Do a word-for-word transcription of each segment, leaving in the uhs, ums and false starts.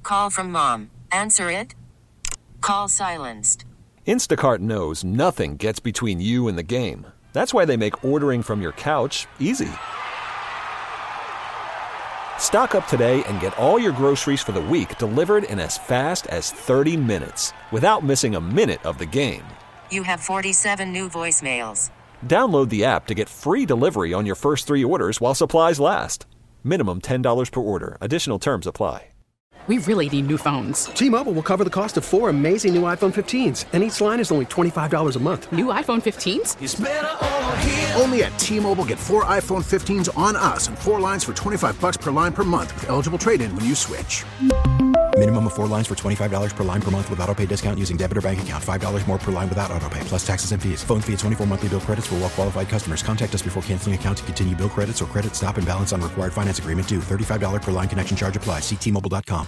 Call from mom. Answer it. Call silenced. Instacart knows nothing gets between you and the game. That's why they make ordering from your couch easy. Stock up today and get all your groceries for the week delivered in as fast as thirty minutes without missing a minute of the game. You have forty-seven new voicemails. Download the app to get free delivery on your first three orders while supplies last. Minimum ten dollars per order. Additional terms apply. We really need new phones. T-Mobile will cover the cost of four amazing new iPhone fifteens, and each line is only twenty-five dollars a month. New iPhone fifteens? It's better over here. Only at T-Mobile, get four iPhone fifteens on us and four lines for twenty-five bucks per line per month with eligible trade-in when you switch. Minimum of four lines for twenty-five dollars per line per month with autopay discount using debit or bank account. five dollars more per line without autopay, plus taxes and fees. Phone fee at twenty-four monthly bill credits for well-qualified customers. Contact us before canceling account to continue bill credits or credit stop and balance on required finance agreement due. thirty-five dollars per line connection charge applies. See T Mobile dot com.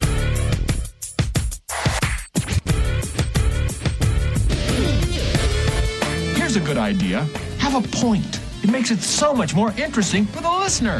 Here's a good idea. Have a point. It makes it so much more interesting for the listener.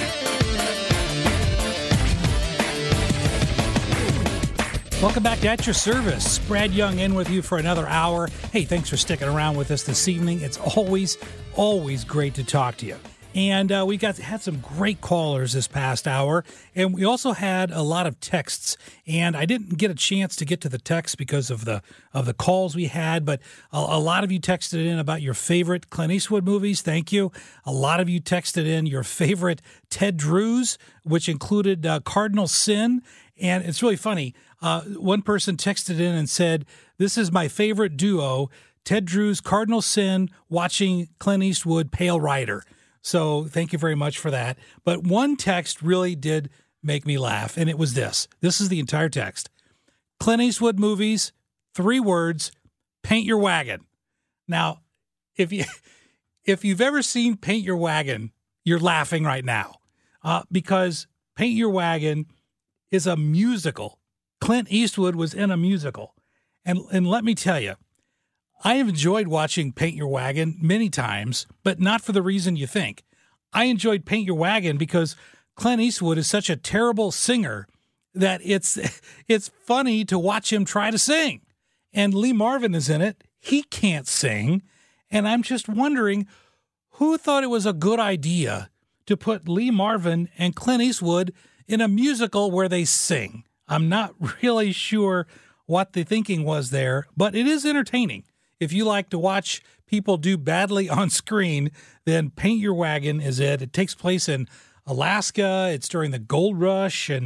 Welcome back to At Your Service. Brad Young in with you for another hour. Hey, thanks for sticking around with us this evening. It's always, always great to talk to you. And uh, we got had some great callers this past hour, and we also had a lot of texts. And I didn't get a chance to get to the texts because of the of the calls we had, but a, a lot of you texted in about your favorite Clint Eastwood movies. Thank you. A lot of you texted in your favorite Ted Drews, which included uh, Cardinal Sin. And it's really funny. Uh, one person texted in and said, "This is my favorite duo, Ted Drews, Cardinal Sin, watching Clint Eastwood, Pale Rider." So thank you very much for that. But one text really did make me laugh, and it was this. This is the entire text. Clint Eastwood movies, three words, paint your wagon. Now, if, you, if you've ever seen Paint Your Wagon, you're laughing right now uh, because Paint Your Wagon is a musical. Clint Eastwood was in a musical. And, and let me tell you, I have enjoyed watching Paint Your Wagon many times, but not for the reason you think. I enjoyed Paint Your Wagon because Clint Eastwood is such a terrible singer that it's it's funny to watch him try to sing. And Lee Marvin is in it. He can't sing. And I'm just wondering who thought it was a good idea to put Lee Marvin and Clint Eastwood in a musical where they sing. I'm not really sure what the thinking was there, but it is entertaining. If you like to watch people do badly on screen, then Paint Your Wagon is it. It takes place in Alaska. It's during the gold rush, and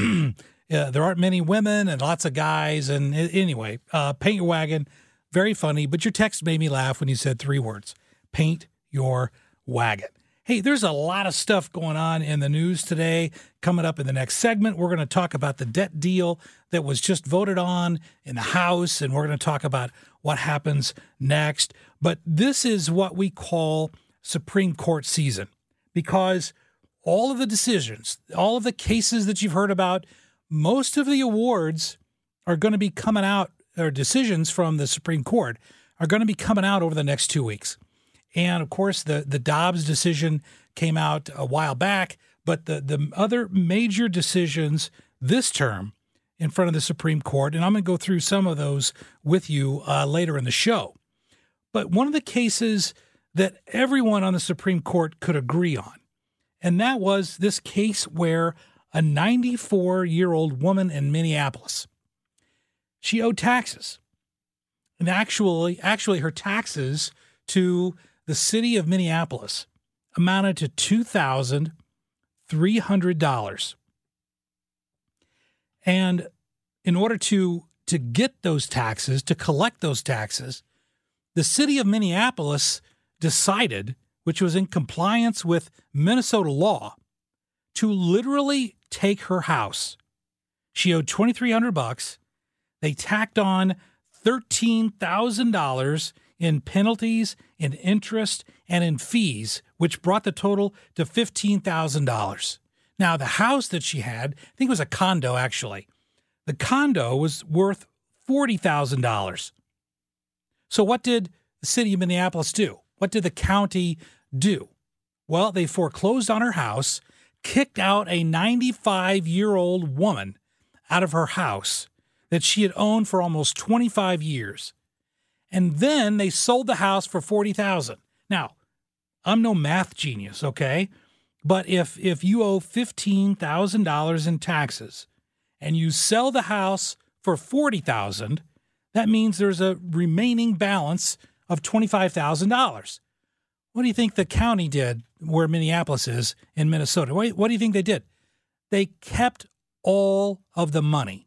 uh, there aren't many women and lots of guys. And anyway, uh, Paint Your Wagon, very funny. But your text made me laugh when you said three words, Paint Your Wagon. Hey, there's a lot of stuff going on in the news today. Coming up in the next segment, we're going to talk about the debt deal that was just voted on in the House, and we're going to talk about what happens next. But this is what we call Supreme Court season, because all of the decisions, all of the cases that you've heard about, most of the awards are going to be coming out, or decisions from the Supreme Court are going to be coming out over the next two weeks. And, of course, the, the Dobbs decision came out a while back, but the, the other major decisions this term in front of the Supreme Court, and I'm going to go through some of those with you uh, later in the show. But one of the cases that everyone on the Supreme Court could agree on, and that was this case where a ninety-four-year-old woman in Minneapolis, she owed taxes. And actually, actually her taxes to the city of Minneapolis amounted to two thousand three hundred dollars. And in order to, to get those taxes, to collect those taxes, the city of Minneapolis decided, which was in compliance with Minnesota law, to literally take her house. She owed twenty-three hundred bucks. They tacked on thirteen thousand dollars in penalties, in interest, and in fees, which brought the total to fifteen thousand dollars. Now, the house that she had, I think it was a condo, actually. The condo was worth forty thousand dollars. So what did the city of Minneapolis do? What did the county do? Well, they foreclosed on her house, kicked out a ninety-five-year-old woman out of her house that she had owned for almost twenty-five years. And then they sold the house for forty thousand dollars. Now, I'm no math genius, okay? But if if you owe fifteen thousand dollars in taxes and you sell the house for forty thousand dollars, that means there's a remaining balance of twenty-five thousand dollars. What do you think the county did where Minneapolis is in Minnesota? What, what do you think they did? They kept all of the money,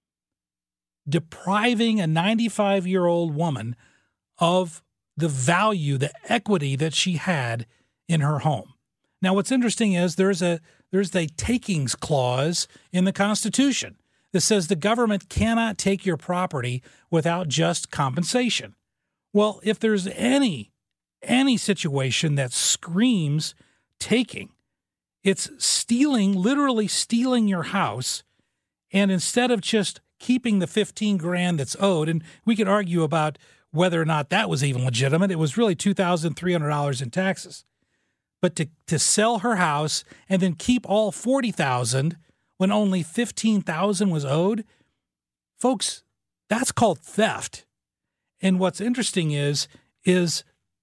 depriving a ninety-five-year-old woman of the value, the equity that she had in her home. Now, what's interesting is there's a there's a takings clause in the Constitution that says the government cannot take your property without just compensation. Well, if there's any any situation that screams taking, it's stealing, literally stealing your house, and instead of just keeping the fifteen grand that's owed, and we could argue about whether or not that was even legitimate. It was really two thousand three hundred dollars in taxes. But to, to sell her house and then keep all forty thousand dollars when only fifteen thousand dollars was owed, folks, that's called theft. And what's interesting is, is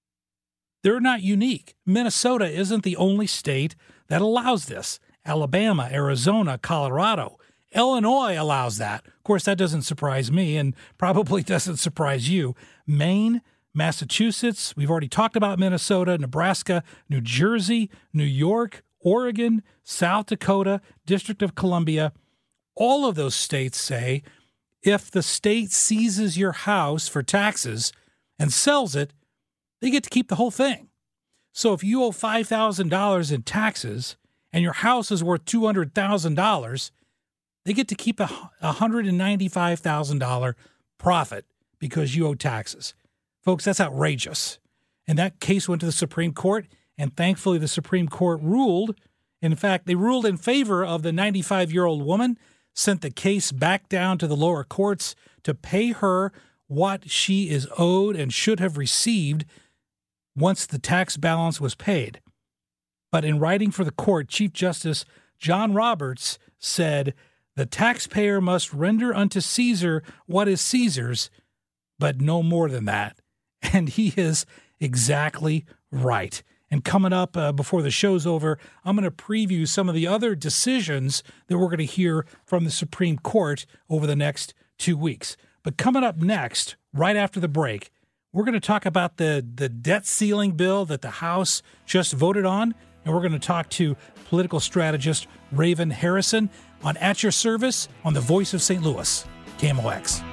they're not unique. Minnesota isn't the only state that allows this. Alabama, Arizona, Colorado, Illinois allows that. Of course, that doesn't surprise me and probably doesn't surprise you. Maine, Massachusetts, we've already talked about Minnesota, Nebraska, New Jersey, New York, Oregon, South Dakota, District of Columbia. All of those states say if the state seizes your house for taxes and sells it, they get to keep the whole thing. So if you owe five thousand dollars in taxes and your house is worth two hundred thousand dollars, they get to keep a one hundred ninety-five thousand dollars profit because you owe taxes. Folks, that's outrageous. And that case went to the Supreme Court, and thankfully the Supreme Court ruled. In fact, they ruled in favor of the ninety-five-year-old woman, sent the case back down to the lower courts to pay her what she is owed and should have received once the tax balance was paid. But in writing for the court, Chief Justice John Roberts said, "The taxpayer must render unto Caesar what is Caesar's, but no more than that." And he is exactly right. And coming up uh, before the show's over, I'm going to preview some of the other decisions that we're going to hear from the Supreme Court over the next two weeks. But coming up next, right after the break, we're going to talk about the, the debt ceiling bill that the House just voted on. And we're going to talk to political strategist Raven Harrison on At Your Service on the Voice of Saint Louis, K M O X.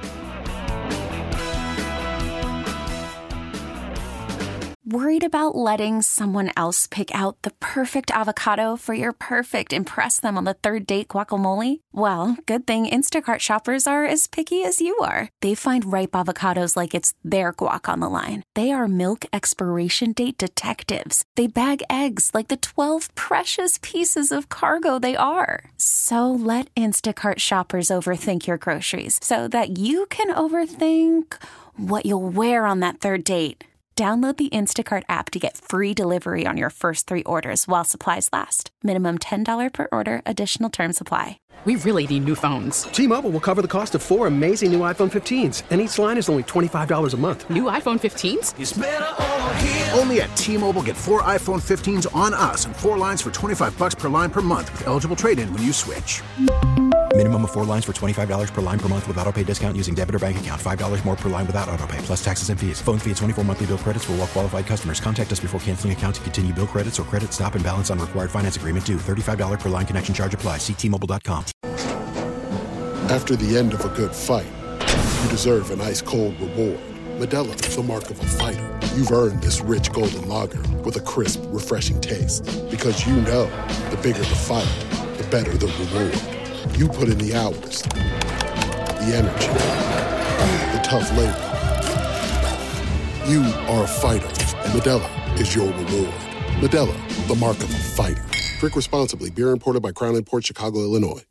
Worried about letting someone else pick out the perfect avocado for your perfect impress them on the third date guacamole? Well, good thing Instacart shoppers are as picky as you are. They find ripe avocados like it's their guac on the line. They are milk expiration date detectives. They bag eggs like the twelve precious pieces of cargo they are. So let Instacart shoppers overthink your groceries so that you can overthink what you'll wear on that third date. Download the Instacart app to get free delivery on your first three orders while supplies last. Minimum ten dollars per order. Additional terms apply. We really need new phones. T-Mobile will cover the cost of four amazing new iPhone fifteens, and each line is only twenty-five dollars a month. New iPhone fifteens? It's better over here. Only at T-Mobile, get four iPhone fifteens on us and four lines for twenty-five dollars per line per month with eligible trade-in when you switch. Minimum of four lines for twenty-five dollars per line per month with autopay discount using debit or bank account. five dollars more per line without autopay, plus taxes and fees. Phone fee at twenty-four monthly bill credits for well-qualified customers. Contact us before canceling account to continue bill credits or credit stop and balance on required finance agreement due. thirty-five dollars per line connection charge applies. See T Mobile dot com. After the end of a good fight, you deserve an ice-cold reward. Modelo is the mark of a fighter. You've earned this rich golden lager with a crisp, refreshing taste. Because you know, the bigger the fight, the better the reward. You put in the hours, the energy, the tough labor. You are a fighter, and Modelo is your reward. Modelo, the mark of a fighter. Drink responsibly. Beer imported by Crown Imports, Chicago, Illinois.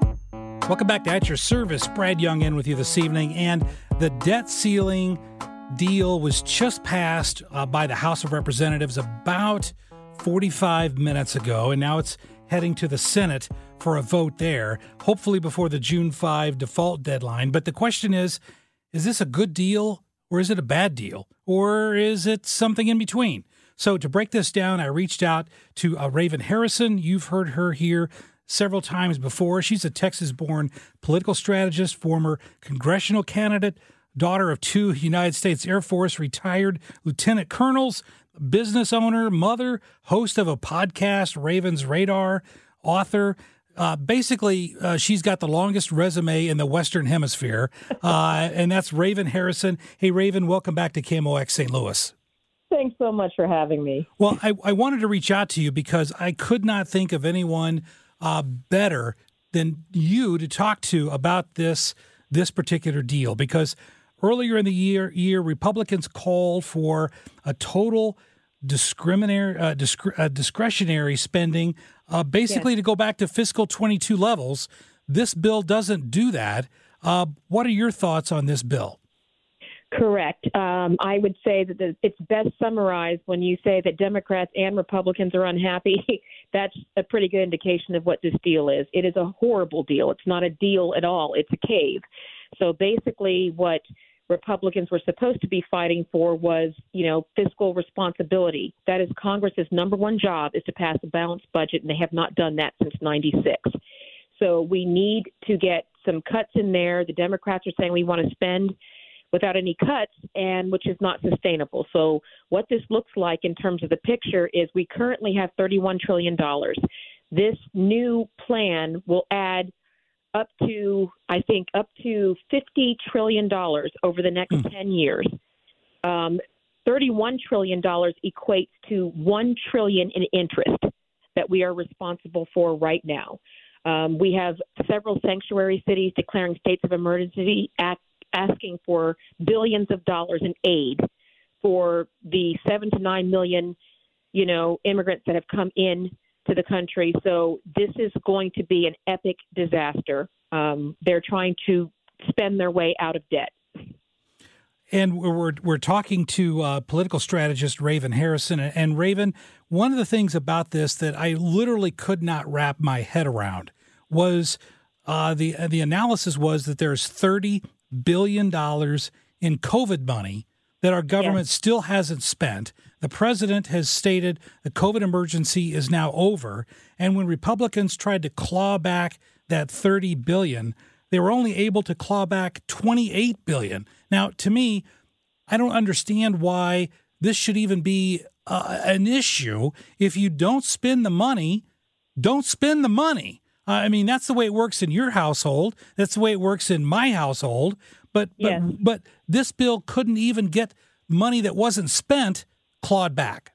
Welcome back to At Your Service. Brad Young in with you this evening. And the debt ceiling deal was just passed uh, by the House of Representatives about forty-five minutes ago, and now it's heading to the Senate for a vote there, hopefully before the June fifth default deadline. But the question is, is this a good deal or is it a bad deal or is it something in between? So to break this down, I reached out to uh, Raven Harrison. You've heard her here several times before. She's a Texas-born political strategist, former congressional candidate, daughter of two United States Air Force retired lieutenant colonels, business owner, mother, host of a podcast, Raven's Radar, author. Uh, basically, uh, she's got the longest resume in the Western Hemisphere, uh, and that's Raven Harrison. Hey, Raven, welcome back to K M O X Saint Louis. Thanks so much for having me. Well, I, I wanted to reach out to you because I could not think of anyone uh, better than you to talk to about this this particular deal, because earlier in the year, year Republicans called for a total discriminatory, uh, discre- uh, discretionary spending, uh, basically yes. to go back to fiscal twenty-two levels. This bill doesn't do that. Uh, what are your thoughts on this bill? Correct. Um, I would say that the, it's best summarized when you say that Democrats and Republicans are unhappy. That's a pretty good indication of what this deal is. It is a horrible deal. It's not a deal at all. It's a cave. So basically what Republicans were supposed to be fighting for was, you know, fiscal responsibility. That is Congress's number one job, is to pass a balanced budget, and they have not done that since ninety-six. So we need to get some cuts in there. The Democrats are saying we want to spend without any cuts, and which is not sustainable. So what this looks like in terms of the picture is we currently have thirty-one trillion dollars. This new plan will add up to, I think, up to fifty trillion dollars over the next mm. ten years. Um, thirty-one trillion dollars equates to one trillion dollars in interest that we are responsible for right now. Um, we have several sanctuary cities declaring states of emergency, act, asking for billions of dollars in aid for the seven to nine million, you know, immigrants that have come in to the country. So this is going to be an epic disaster. Um, they're trying to spend their way out of debt. And we're we're talking to uh, political strategist Raven Harrison. And Raven, one of the things about this that I literally could not wrap my head around was uh, the the analysis was that there's thirty billion dollars in COVID money that our government yes. still hasn't spent. The president has stated the COVID emergency is now over. And when Republicans tried to claw back that thirty billion dollars, they were only able to claw back twenty-eight billion dollars. Now, to me, I don't understand why this should even be uh, an issue. If you don't spend the money, don't spend the money. Uh, I mean, that's the way it works in your household. That's the way it works in my household. But but, yes. but this bill couldn't even get money that wasn't spent clawed back.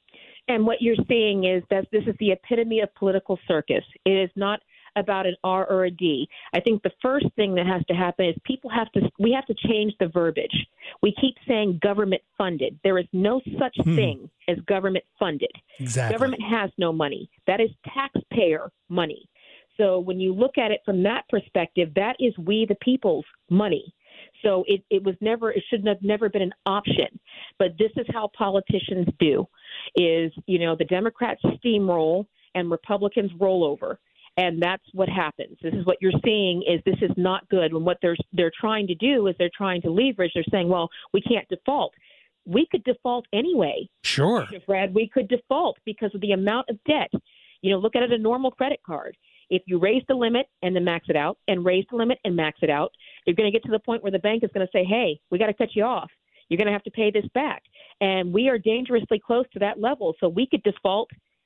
And what you're seeing is that this is the epitome of political circus. It is not about an R or a D. I think the first thing that has to happen is people have to, we have to change the verbiage. We keep saying government funded. There is no such hmm. thing as government funded. Exactly. Government has no money. That is taxpayer money. So when you look at it from that perspective, that is we the people's money. So it, it was never, it should have never been an option. But this is how politicians do, is, you know, the Democrats steamroll and Republicans roll over. And that's what happens. This is what you're seeing is this is not good. And what they're, they're trying to do is they're trying to leverage. They're saying, well, we can't default. We could default anyway. Sure. Brad, we could default because of the amount of debt. You know, look at it, a normal credit card. If you raise the limit and then max it out and raise the limit and max it out, you're going to get to the point where the bank is going to say, hey, we got to cut you off. You're going to have to pay this back. And we are dangerously close to that level. So we could default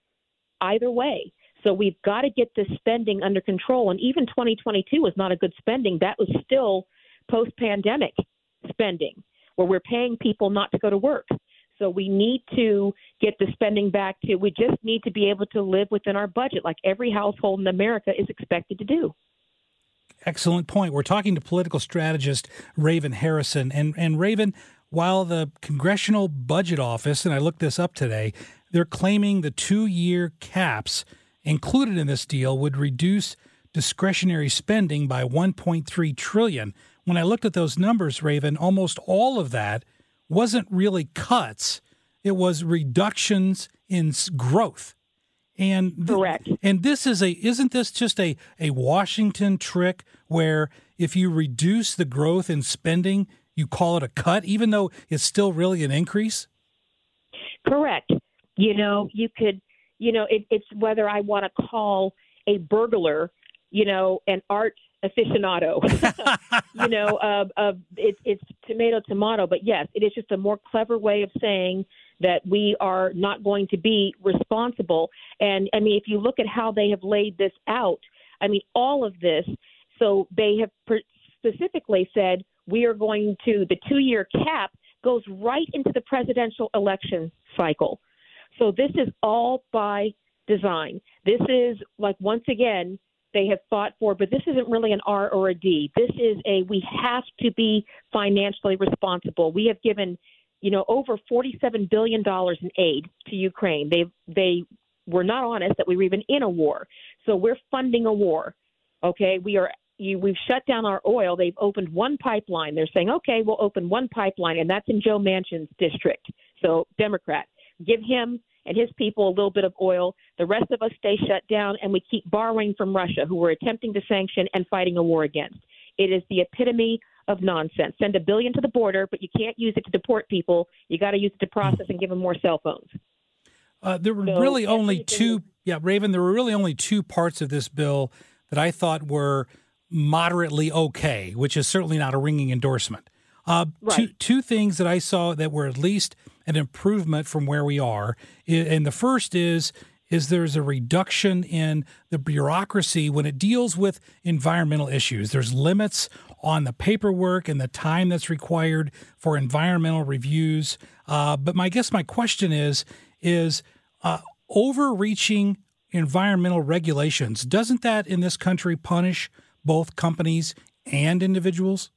either way. So we've got to get this spending under control. And even twenty twenty-two was not a good spending. That was still post-pandemic spending where we're paying people not to go to work. So we need to get the spending back to, we just need to be able to live within our budget like every household in America is expected to do. Excellent point. We're talking to political strategist Raven Harrison. And, and Raven, while the Congressional Budget Office, and I looked this up today, they're claiming the two-year caps included in this deal would reduce discretionary spending by one point three trillion dollars. When I looked at those numbers, Raven, almost all of that wasn't really cuts. It was reductions in s- growth. And th- Correct. And this is a isn't this just a, a Washington trick where if you reduce the growth in spending, you call it a cut, even though it's still really an increase? Correct. You know, you could, you know, it, it's whether I want to call a burglar, you know, an art aficionado, you know, uh, uh, it, it's tomato, tomato. But yes, it is just a more clever way of saying that we are not going to be responsible. And I mean, if you look at how they have laid this out, I mean, all of this, so they have per- specifically said we are going to, the two-year cap goes right into the presidential election cycle. So this is all by design. This is like, once again, they have fought for, but this isn't really an R or a D. This is a, we have to be financially responsible. We have given, you know, over forty-seven billion dollars in aid to Ukraine. They they were not honest that we were even in a war. So we're funding a war. Okay, we are. You, we've shut down our oil. They've opened one pipeline. They're saying, okay, we'll open one pipeline, and that's in Joe Manchin's district. So Democrat, give him and his people a little bit of oil. The rest of us stay shut down, and we keep borrowing from Russia, who we're attempting to sanction and fighting a war against. It is the epitome of nonsense. Send a billion to the border, but you can't use it to deport people. You got to use it to process and give them more cell phones. Uh, there were So really only everything- two, yeah, Raven, there were really only two parts of this bill that I thought were moderately okay, which is certainly not a ringing endorsement. Uh, Right. two, two things that I saw that were at least an improvement from where we are. I- And the first is is there's a reduction in the bureaucracy when it deals with environmental issues. There's limits on the paperwork and the time that's required for environmental reviews. Uh, but my I guess my question is, is uh, overreaching environmental regulations, doesn't that in this country punish both companies and individuals?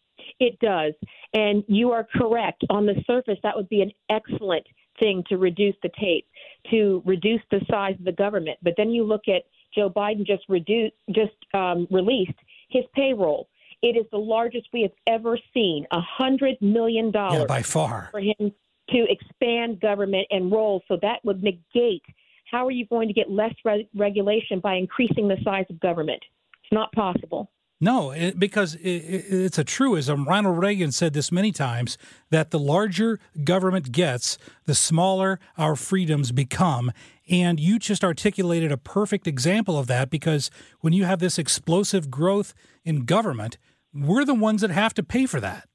It does. And you are correct. On the surface, that would be an excellent thing to reduce the tape, to reduce the size of the government. But then you look at Joe Biden just reduced, just um, released his payroll. It is the largest we have ever seen, one hundred million dollars Yeah, by far. for him to expand government and roles. So that would negate, how are you going to get less re- regulation by increasing the size of government? It's not possible. No, it, because it, it, it's a truism. Ronald Reagan said this many times, that the larger government gets, the smaller our freedoms become. And you just articulated a perfect example of that, because when you have this explosive growth in government, we're the ones that have to pay for that.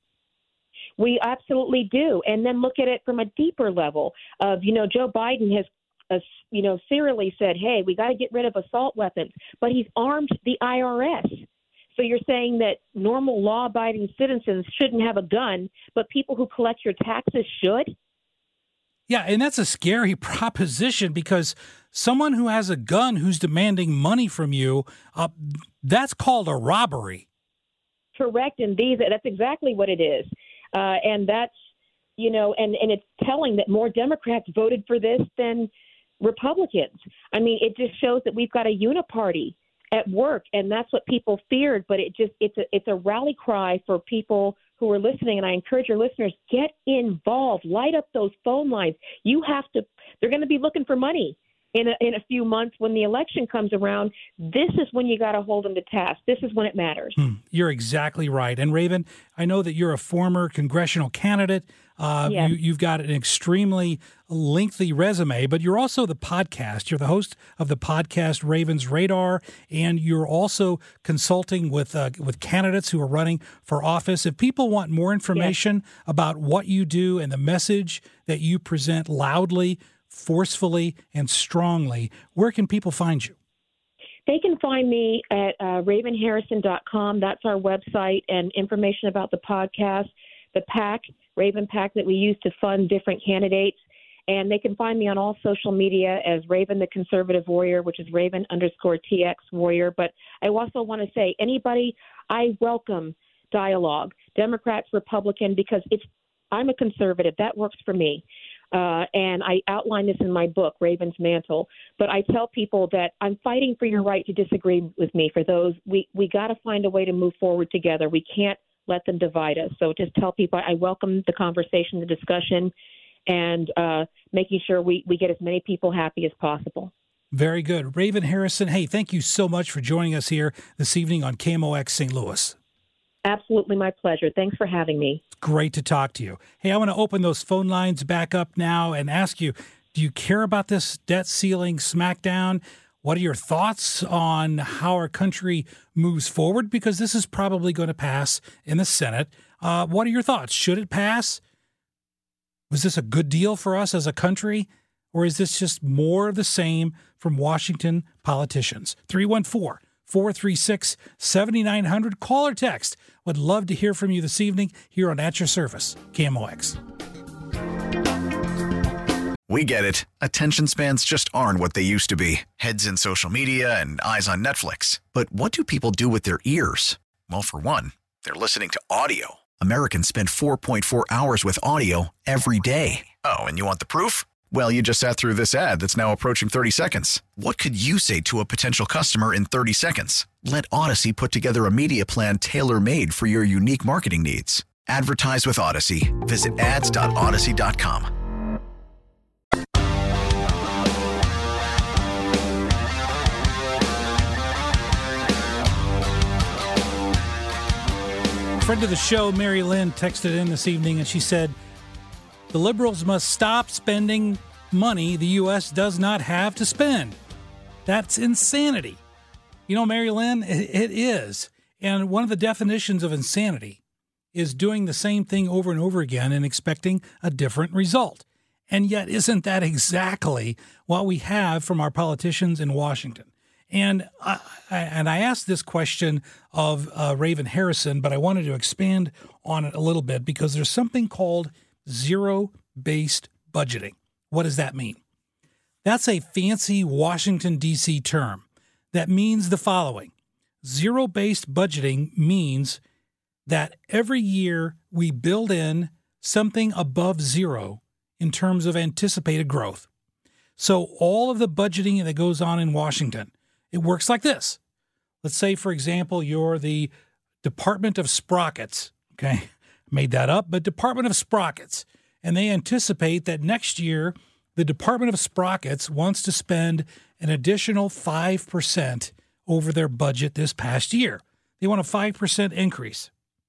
We absolutely do. And then look at it from a deeper level of, you know, Joe Biden has, uh, you know, serially said, hey, we got to get rid of assault weapons, but he's armed the I R S. So you're saying that normal law-abiding citizens shouldn't have a gun, but people who collect your taxes should? Yeah, and that's a scary proposition, because someone who has a gun who's demanding money from you, uh, that's called a robbery. Correct, and these that's exactly what it is. Uh, and that's, you know, and, and it's telling that more Democrats voted for this than Republicans. I mean, it just shows that we've got a uniparty at work, and that's what people feared. But it just it's a it's a rally cry for people who are listening. And I encourage your listeners, get involved, light up those phone lines. You have to. They're going to be looking for money in a, in a few months when the election comes around. This is when you got to hold them to task. This is when it matters. Hmm, you're exactly right. And Raven, I know that you're a former congressional candidate. Uh, Yes. you, you've got an extremely lengthy resume, but you're also the podcast. You're the host of the podcast Raven's Radar, and you're also consulting with uh, with candidates who are running for office. If people want more information yes. about what you do and the message that you present loudly, forcefully, and strongly, where can people find you? They can find me at uh, raven harrison dot com. That's our website, and information about the podcast, the PAC, Raven PAC, that we use to fund different candidates. And they can find me on all social media as Raven the Conservative Warrior, which is Raven underscore T X Warrior. But I also want to say, anybody, I welcome dialogue, Democrats, Republican, because it's I'm a conservative. That works for me. Uh, and I outline this in my book, Raven's Mantle. But I tell people that I'm fighting for your right to disagree with me. For those, we, we got to find a way to move forward together. We can't let them divide us. So just tell people I welcome the conversation, the discussion, and uh, making sure we, we get as many people happy as possible. Very good. Raven Harrison, hey, thank you so much for joining us here this evening on K M O X Saint Louis. Absolutely my pleasure. Thanks for having me. Great to talk to you. Hey, I want to open those phone lines back up now and ask you, do you care about this debt ceiling smackdown? What are your thoughts on how our country moves forward? Because this is probably going to pass in the Senate. Uh, what are your thoughts? Should it pass? Was this a good deal for us as a country? Or is this just more of the same from Washington politicians? three one four, four three six, seven nine zero zero. Call or text. Would love to hear from you this evening here on At Your Service, K M O X. We get it. Attention spans just aren't what they used to be. Heads in social media and eyes on Netflix. But what do people do with their ears? Well, for one, they're listening to audio. Americans spend four point four hours with audio every day. Oh, and you want the proof? Well, you just sat through this ad that's now approaching thirty seconds. What could you say to a potential customer in thirty seconds? Let Odyssey put together a media plan tailor-made for your unique marketing needs. Advertise with Odyssey. Visit ads dot odyssey dot com. Friend of the show, Mary Lynn, texted in this evening and she said, the liberals must stop spending money the U S does not have to spend. That's insanity. You know, Mary Lynn, it, it is. And one of the definitions of insanity is doing the same thing over and over again and expecting a different result. And yet, isn't that exactly what we have from our politicians in Washington? And I, I, and I asked this question of uh, Raven Harrison, but I wanted to expand on it a little bit because there's something called zero-based budgeting. What does that mean? That's a fancy Washington, D C term that means the following. Zero-based budgeting means that every year we build in something above zero in terms of anticipated growth. So all of the budgeting that goes on in Washington, it works like this. Let's say, for example, you're the Department of Sprockets. Okay, made that up, but Department of Sprockets. And they anticipate that next year, the Department of Sprockets wants to spend an additional five percent over their budget this past year. They want a five percent increase.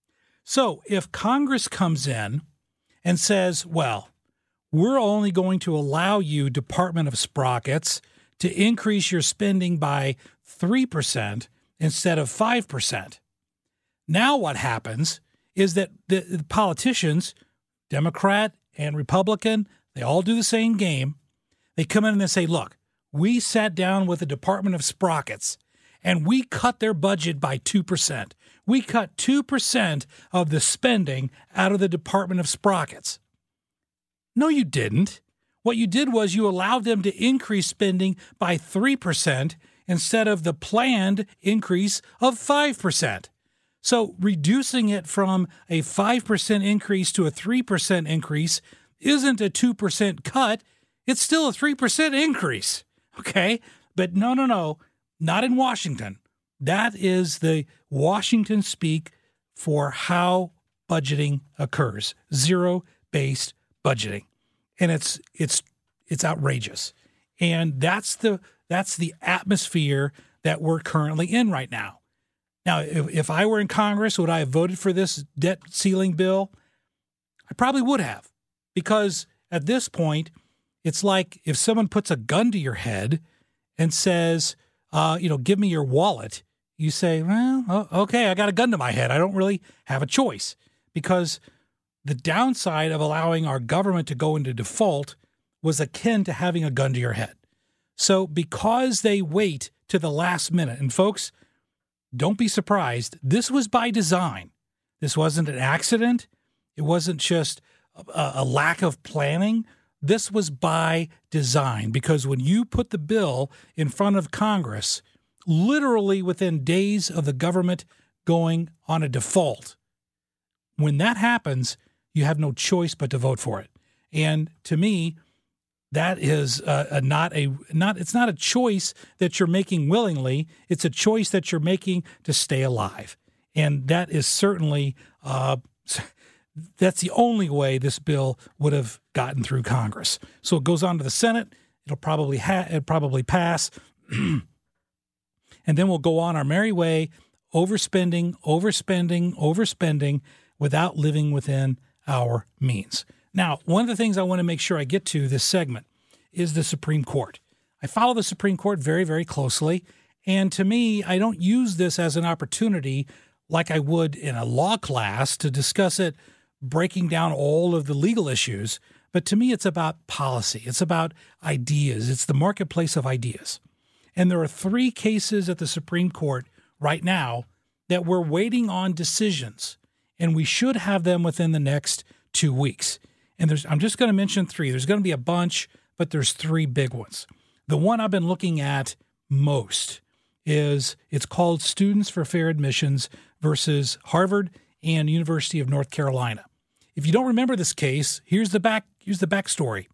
So if Congress comes in and says, well, we're only going to allow you, Department of Sprockets, to increase your spending by three percent instead of five percent. Now what happens is that the, the politicians, Democrat and Republican, they all do the same game. They come in and they say, look, we sat down with the Department of Sprockets and we cut their budget by two percent. We cut two percent of the spending out of the Department of Sprockets. No, you didn't. What you did was you allowed them to increase spending by three percent instead of the planned increase of five percent. So reducing it from a five percent increase to a three percent increase isn't a two percent cut. It's still a three percent increase. Okay? But no, no, no, not in Washington. That is the Washington speak for how budgeting occurs. Zero-based budgeting. And it's it's it's outrageous. And that's the that's the atmosphere that we're currently in right now. Now, if, if I were in Congress, would I have voted for this debt ceiling bill? I probably would have. Because at this point, it's like if someone puts a gun to your head and says, uh, you know, give me your wallet, you say, well, okay, I got a gun to my head. I don't really have a choice. Because the downside of allowing our government to go into default was akin to having a gun to your head. So because they wait to the last minute, and folks, don't be surprised, this was by design. This wasn't an accident. It wasn't just a, a lack of planning. This was by design, because when you put the bill in front of Congress, literally within days of the government going on a default, when that happens, you have no choice but to vote for it. And to me, that is uh, a not a not it's not a choice that you're making willingly. It's a choice that you're making to stay alive. And that is certainly Uh, that's the only way this bill would have gotten through Congress. So it goes on to the Senate. It'll probably ha- it'll probably pass. And then we'll go on our merry way, overspending, overspending, overspending without living within our means. Now, one of the things I want to make sure I get to this segment is the Supreme Court. I follow the Supreme Court very, very closely. And to me, I don't use this as an opportunity like I would in a law class to discuss it, breaking down all of the legal issues. But to me, it's about policy. It's about ideas. It's the marketplace of ideas. And there are three cases at the Supreme Court right now that we're waiting on decisions, and we should have them within the next two weeks. And there's, I'm just going to mention three. There's going to be a bunch, but there's three big ones. The one I've been looking at most is it's called Students for Fair Admissions versus Harvard and University of North Carolina. If you don't remember this case, here's the back here's the backstory.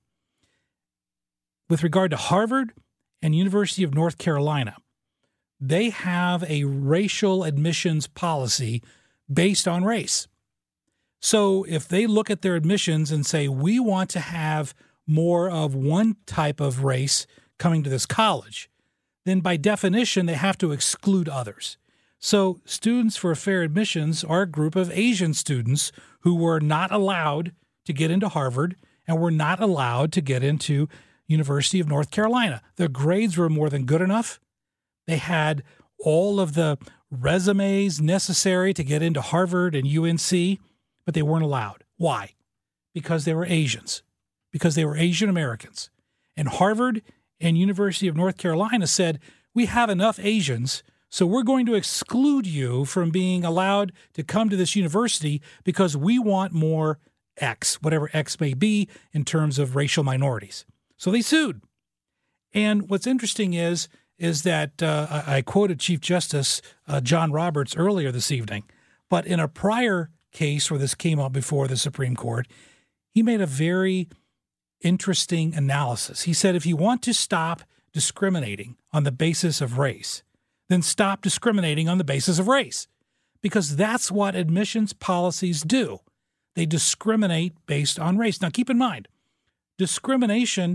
With regard to Harvard and University of North Carolina, they have a racial admissions policy based on race. So if they look at their admissions and say, we want to have more of one type of race coming to this college, then by definition, they have to exclude others. So Students for Fair Admissions are a group of Asian students who were not allowed to get into Harvard and were not allowed to get into University of North Carolina. Their grades were more than good enough. They had all of the resumes necessary to get into Harvard and U N C, but they weren't allowed. Why? Because they were Asians, because they were Asian Americans. And Harvard and University of North Carolina said, we have enough Asians, so we're going to exclude you from being allowed to come to this university because we want more X, whatever X may be in terms of racial minorities. So they sued. And what's interesting is, is that uh, I quoted Chief Justice uh, John Roberts earlier this evening, but in a prior case where this came up before the Supreme Court, he made a very interesting analysis. He said, if you want to stop discriminating on the basis of race, then stop discriminating on the basis of race, because that's what admissions policies do. They discriminate based on race. Now, keep in mind, discrimination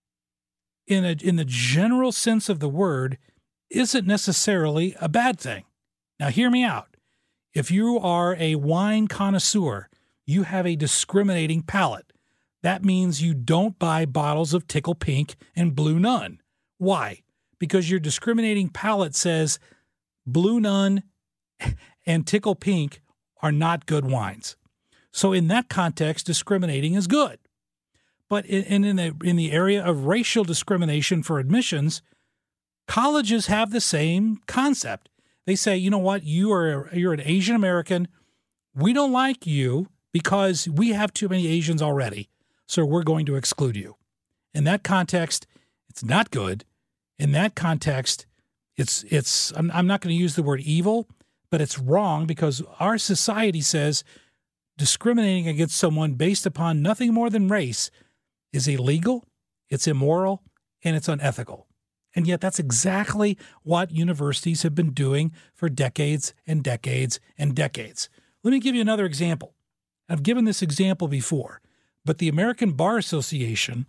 in a, in the general sense of the word isn't necessarily a bad thing. Now, hear me out. If you are a wine connoisseur, you have a discriminating palate. That means you don't buy bottles of Tickle Pink and Blue Nun. Why? Because your discriminating palate says Blue Nun and Tickle Pink are not good wines. So in that context, discriminating is good. But in, in, the, in the area of racial discrimination for admissions, colleges have the same concept. They say, you know what, you are you're an Asian American. We don't like you because we have too many Asians already, so we're going to exclude you. In that context, it's not good. In that context, it's it's. I'm, I'm not going to use the word evil, but it's wrong because our society says discriminating against someone based upon nothing more than race is illegal, it's immoral, and it's unethical. And yet that's exactly what universities have been doing for decades and decades and decades. Let me give you another example. I've given this example before, but the American Bar Association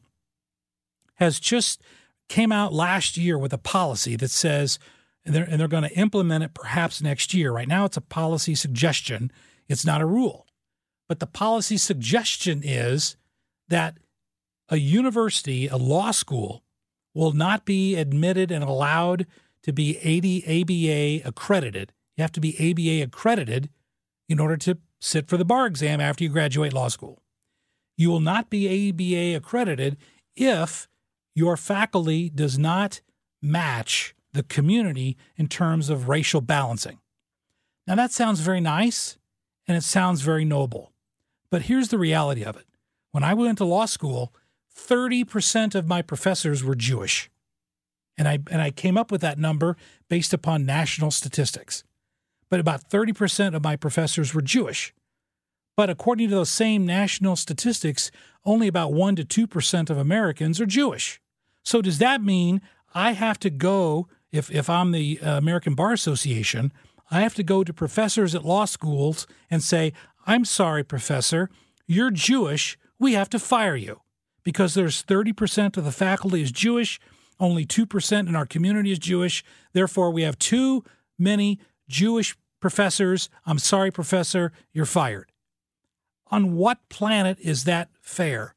has just came out last year with a policy that says, and they're, and they're going to implement it perhaps next year. Right now it's a policy suggestion. It's not a rule. But the policy suggestion is that a university, a law school, will not be admitted and allowed to be A B A accredited. You have to be A B A accredited in order to sit for the bar exam after you graduate law school. You will not be A B A accredited if your faculty does not match the community in terms of racial balancing. Now, that sounds very nice, and it sounds very noble. But here's the reality of it. When I went to law school, thirty percent of my professors were Jewish. And I and I came up with that number based upon national statistics. But about thirty percent of my professors were Jewish. But according to those same national statistics, only about one to two percent of Americans are Jewish. So does that mean I have to go, if, if I'm the American Bar Association, I have to go to professors at law schools and say, I'm sorry, professor, you're Jewish. We have to fire you because there's thirty percent of the faculty is Jewish. Only two percent in our community is Jewish. Therefore, we have too many Jewish professors. I'm sorry, professor, you're fired. On what planet is that fair?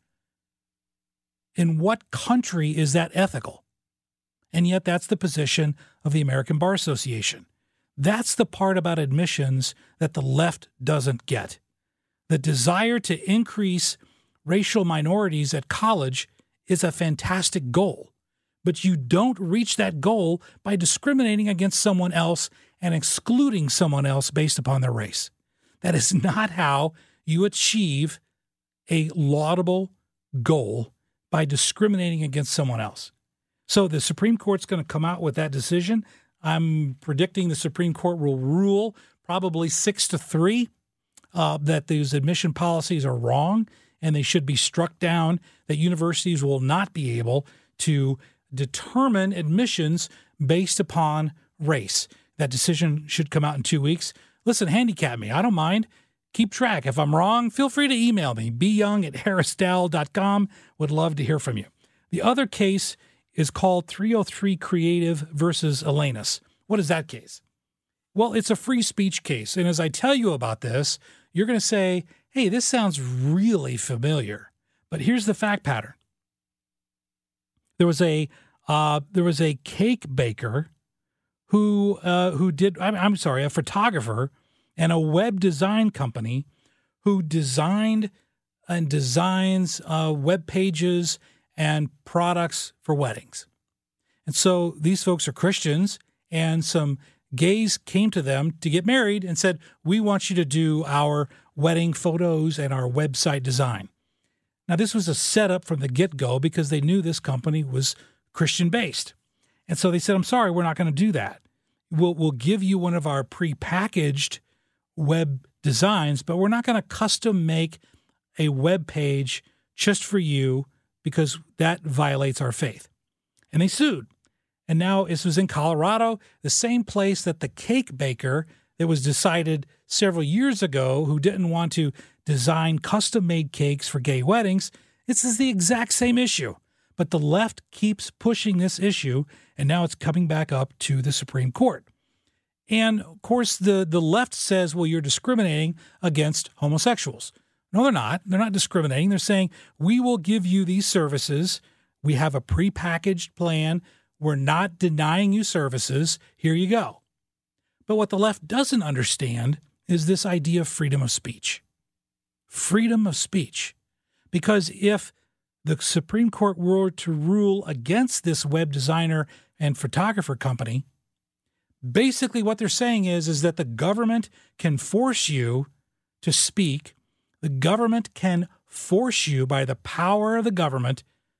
In what country is that ethical? And yet that's the position of the American Bar Association. That's the part about admissions that the left doesn't get. The desire to increase racial minorities at college is a fantastic goal, but you don't reach that goal by discriminating against someone else and excluding someone else based upon their race. That is not how you achieve a laudable goal, by discriminating against someone else. So the Supreme Court's going to come out with that decision. I'm predicting the Supreme Court will rule probably six to three uh, that these admission policies are wrong and they should be struck down, that universities will not be able to determine admissions based upon race. That decision should come out in two weeks. Listen, handicap me. I don't mind. Keep track. If I'm wrong, feel free to email me, b young at harris dowell dot com. Would love to hear from you. The other case is called three oh three Creative versus Elenis. What is that case? Well, it's a free speech case. And as I tell you about this, you're going to say, hey, this sounds really familiar. But here's the fact pattern. There was a uh, there was a cake baker who uh, who did, I'm, I'm sorry, a photographer and a web design company who designed and designs uh, web pages and products for weddings. And so these folks are Christians, and some gays came to them to get married and said, we want you to do our wedding photos and our website design. Now, this was a setup from the get-go because they knew this company was Christian-based. And so they said, I'm sorry, we're not going to do that. We'll, we'll give you one of our prepackaged web designs, but we're not going to custom make a web page just for you because that violates our faith. And they sued. And now this was in Colorado, the same place that the cake baker that was decided several years ago who didn't want to design custom-made cakes for gay weddings. This is the exact same issue. But the left keeps pushing this issue, and now it's coming back up to the Supreme Court. And, of course, the, the left says, well, you're discriminating against homosexuals. No, they're not. They're not discriminating. They're saying, we will give you these services. We have a prepackaged plan. We're not denying you services. Here you go. But what the left doesn't understand is this idea of freedom of speech. Freedom of speech. Because if the Supreme Court were to rule against this web designer and photographer company, basically what they're saying is, is that the government can force you to speak. The government can force you by the power of the government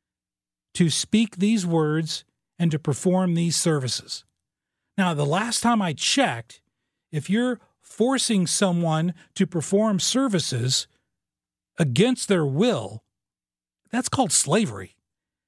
to speak these words and to perform these services. Now, the last time I checked, if you're forcing someone to perform services against their will, that's called slavery.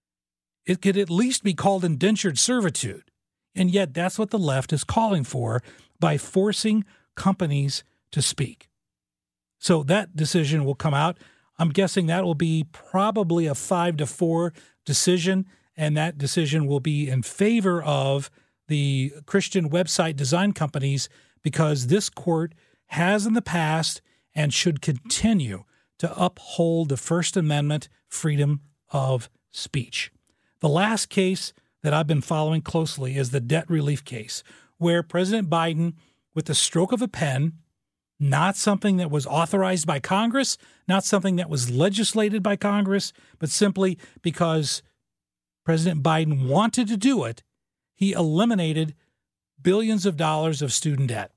It could at least be called indentured servitude. And yet that's what the left is calling for by forcing companies to speak. So that decision will come out. I'm guessing that will be probably a five to four decision, and that decision will be in favor of the Christian website design companies because this court has in the past and should continue to uphold the First Amendment freedom of speech. The last case that I've been following closely is the debt relief case, where President Biden, with the stroke of a pen, not something that was authorized by Congress, not something that was legislated by Congress, but simply because President Biden wanted to do it, he eliminated billions of dollars of student debt.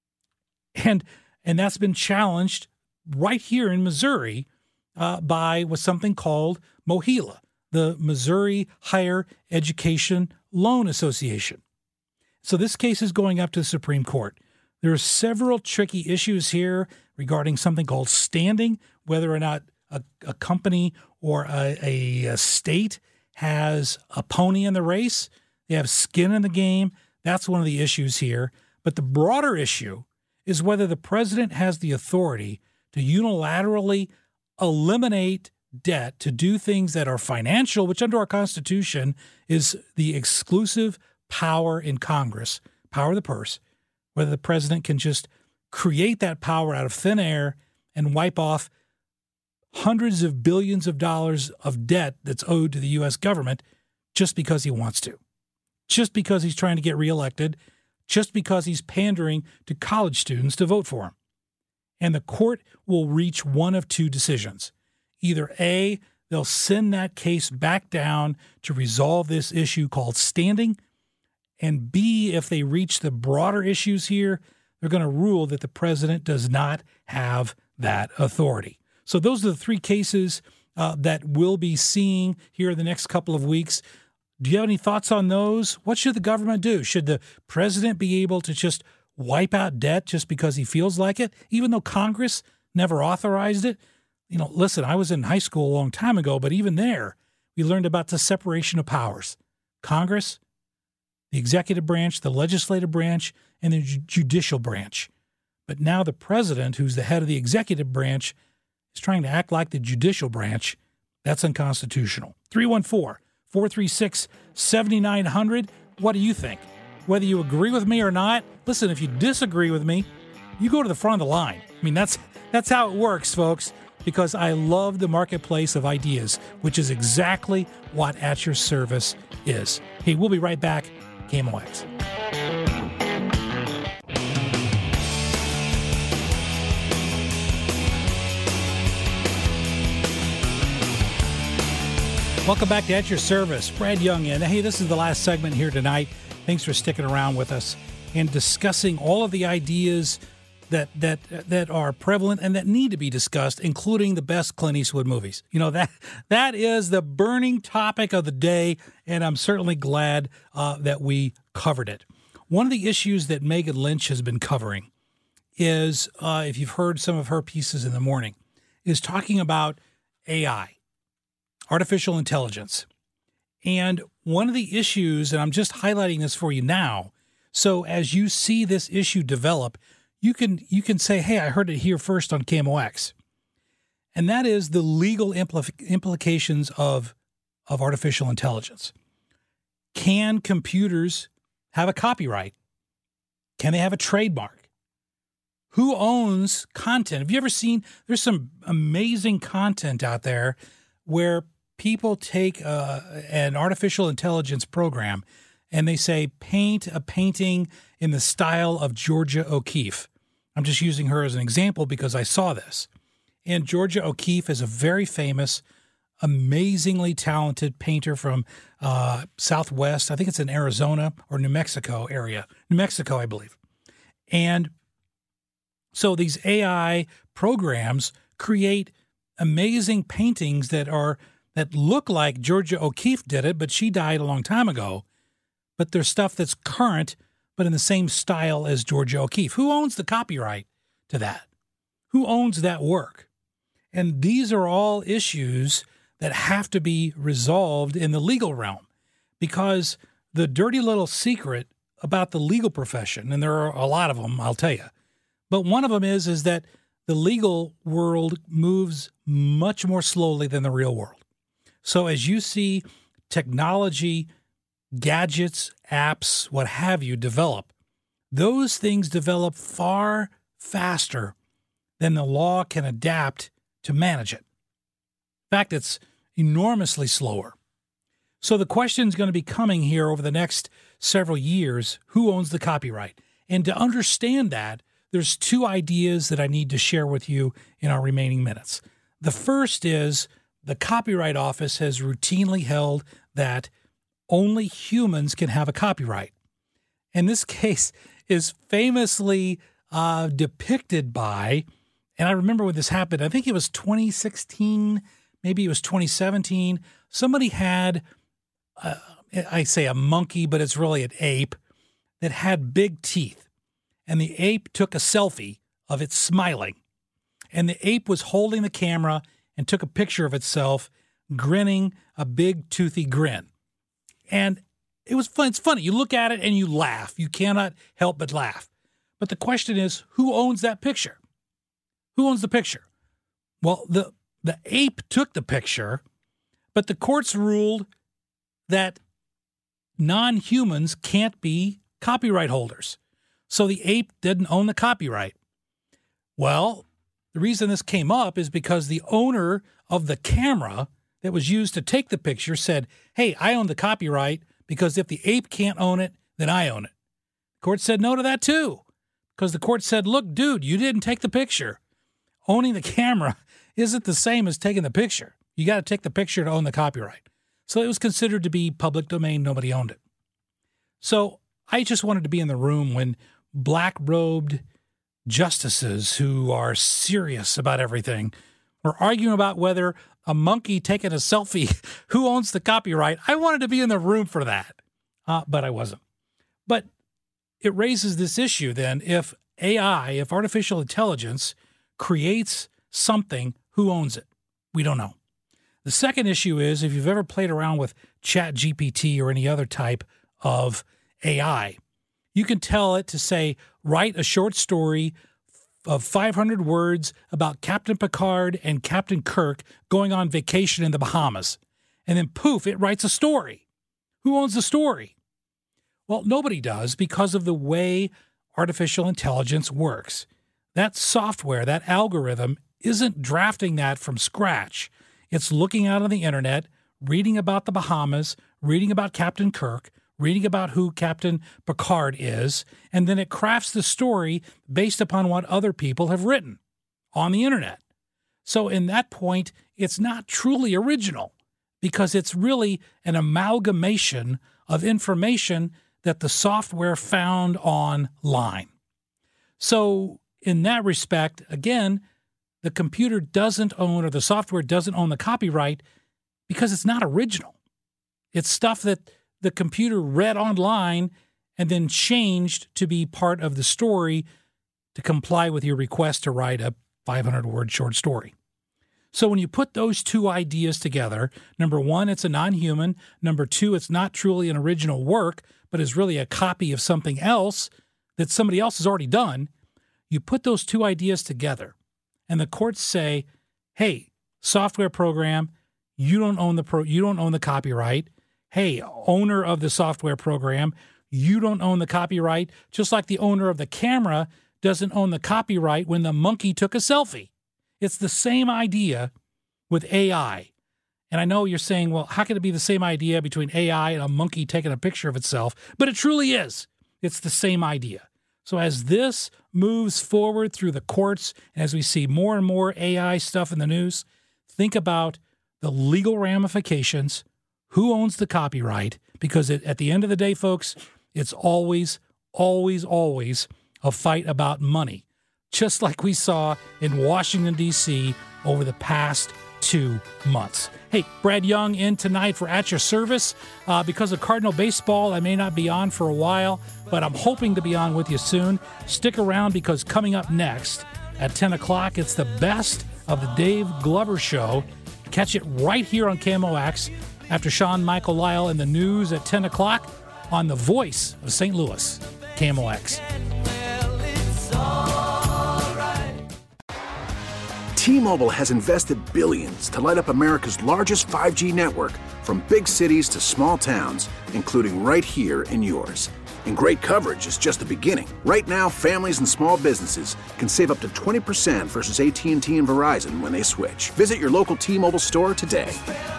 And and that's been challenged right here in Missouri uh, by what's something called MOHELA, the Missouri Higher Education Loan Association. So this case is going up to the Supreme Court. There are several tricky issues here regarding something called standing, whether or not a, a company or a, a, a state has a pony in the race. They have skin in the game. That's one of the issues here. But the broader issue is whether the president has the authority to unilaterally eliminate debt, to do things that are financial, which under our Constitution is the exclusive power in Congress, power of the purse, whether the president can just create that power out of thin air and wipe off hundreds of billions of dollars of debt that's owed to the U S government just because he wants to, just because he's trying to get reelected, just because he's pandering to college students to vote for him. And the court will reach one of two decisions. Either A, they'll send that case back down to resolve this issue called standing, and B, if they reach the broader issues here, they're going to rule that the president does not have that authority. So those are the three cases uh, that we'll be seeing here in the next couple of weeks. Do you have any thoughts on those? What should the government do? Should the president be able to just wipe out debt just because he feels like it, even though Congress never authorized it? You know, listen, I was in high school a long time ago, but even there, we learned about the separation of powers. Congress, the executive branch, the legislative branch, and the ju- judicial branch. But now the president, who's the head of the executive branch, is trying to act like the judicial branch. That's unconstitutional. three one four, four three six, seven nine zero zero. What do you think? Whether you agree with me or not, listen, if you disagree with me, you go to the front of the line. I mean, that's that's how it works, folks, because I love the marketplace of ideas, which is exactly what At Your Service is. Hey, we'll be right back. K M O X. Welcome back to At Your Service. Brad Young in. Hey, this is the last segment here tonight. Thanks for sticking around with us and discussing all of the ideas that that that are prevalent and that need to be discussed, including the best Clint Eastwood movies. You know, that that is the burning topic of the day, and I'm certainly glad uh, that we covered it. One of the issues that Megan Lynch has been covering is, uh, if you've heard some of her pieces in the morning, is talking about A I. Artificial intelligence. And one of the issues, and I'm just highlighting this for you now, so as you see this issue develop, you can you can say, hey, I heard it here first on K M O X. And that is the legal impl- implications of, of artificial intelligence. Can computers have a copyright? Can they have a trademark? Who owns content? Have you ever seen, there's some amazing content out there where people take uh, an artificial intelligence program and they say, paint a painting in the style of Georgia O'Keeffe. I'm just using her as an example because I saw this. And Georgia O'Keeffe is a very famous, amazingly talented painter from uh, Southwest. I think it's in Arizona or New Mexico area. New Mexico, I believe. And so these A I programs create amazing paintings that are that look like Georgia O'Keeffe did it, but she died a long time ago. But there's stuff that's current, but in the same style as Georgia O'Keeffe. Who owns the copyright to that? Who owns that work? And these are all issues that have to be resolved in the legal realm, because the dirty little secret about the legal profession, and there are a lot of them, I'll tell you, but one of them is, is that the legal world moves much more slowly than the real world. So as you see technology, gadgets, apps, what have you, develop, those things develop far faster than the law can adapt to manage it. In fact, it's enormously slower. So the question is going to be coming here over the next several years, who owns the copyright? And to understand that, there's two ideas that I need to share with you in our remaining minutes. The first is the Copyright Office has routinely held that only humans can have a copyright. And this case is famously uh, depicted by, and I remember when this happened, I think it was twenty sixteen, maybe it was twenty seventeen. Somebody had, uh, I say a monkey, but it's really an ape that had big teeth. And the ape took a selfie of it smiling. And the ape was holding the camera and took a picture of itself grinning a big toothy grin. And it was fun. It's funny. You look at it and you laugh. You cannot help but laugh. But the question is, who owns that picture? Who owns the picture? Well, the, the ape took the picture, but the courts ruled that non-humans can't be copyright holders. So the ape didn't own the copyright. Well, the reason this came up is because the owner of the camera that was used to take the picture said, hey, I own the copyright because if the ape can't own it, then I own it. The court said no to that too, because the court said, look, dude, you didn't take the picture. Owning the camera isn't the same as taking the picture. You got to take the picture to own the copyright. So it was considered to be public domain. Nobody owned it. So I just wanted to be in the room when black-robed justices who are serious about everything were arguing about whether a monkey taking a selfie, who owns the copyright. I wanted to be in the room for that, uh, but I wasn't. But it raises this issue then, if A I, if artificial intelligence creates something, who owns it? We don't know. The second issue is, if you've ever played around with Chat G P T or any other type of A I, you can tell it to say, write a short story of five hundred words about Captain Picard and Captain Kirk going on vacation in the Bahamas. And then poof, it writes a story. Who owns the story? Well, nobody does, because of the way artificial intelligence works. That software, that algorithm, isn't drafting that from scratch. It's looking out on the internet, reading about the Bahamas, reading about Captain Kirk, reading about who Captain Picard is, and then it crafts the story based upon what other people have written on the internet. So in that point, it's not truly original, because it's really an amalgamation of information that the software found online. So in that respect, again, the computer doesn't own, or the software doesn't own the copyright, because it's not original. It's stuff that the computer read online and then changed to be part of the story to comply with your request to write a five hundred word short story. So when you put those two ideas together, number one, it's a non-human. Number two, it's not truly an original work, but is really a copy of something else that somebody else has already done. You put those two ideas together, and the courts say, hey, software program, you don't own the pro- you don't own the copyright. Hey, owner of the software program, you don't own the copyright, just like the owner of the camera doesn't own the copyright when the monkey took a selfie. It's the same idea with A I. And I know you're saying, well, how can it be the same idea between A I and a monkey taking a picture of itself? But it truly is. It's the same idea. So as this moves forward through the courts, and as we see more and more A I stuff in the news, think about the legal ramifications. Who owns the copyright? Because it, at the end of the day, folks, it's always, always, always a fight about money, just like we saw in Washington, D C over the past two months. Hey, Brad Young in tonight for At Your Service. Uh, because of Cardinal baseball, I may not be on for a while, but I'm hoping to be on with you soon. Stick around, because coming up next at ten o'clock, it's the best of the Dave Glover Show. Catch it right here on K M O X. After Sean Michael Lyle in the news at ten o'clock on the Voice of Saint Louis, K M O X. T-Mobile has invested billions to light up America's largest five G network, from big cities to small towns, including right here in yours. And great coverage is just the beginning. Right now, families and small businesses can save up to twenty percent versus A T and T and Verizon when they switch. Visit your local T-Mobile store today.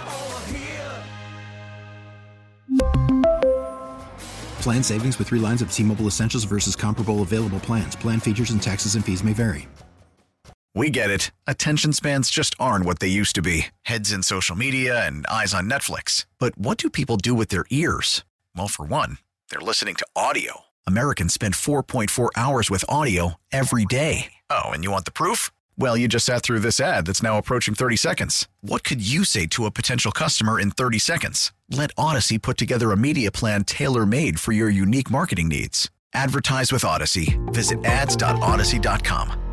Plan savings with three lines of T-Mobile Essentials versus comparable available plans. Plan features and taxes and fees may vary. We get it. Attention spans just aren't what they used to be. Heads in social media and eyes on Netflix. But what do people do with their ears? Well, for one, they're listening to audio. Americans spend four point four hours with audio every day. Oh, and you want the proof? Well, you just sat through this ad that's now approaching thirty seconds. What could you say to a potential customer in thirty seconds? Let Odyssey put together a media plan tailor-made for your unique marketing needs. Advertise with Odyssey. Visit ads dot odyssey dot com.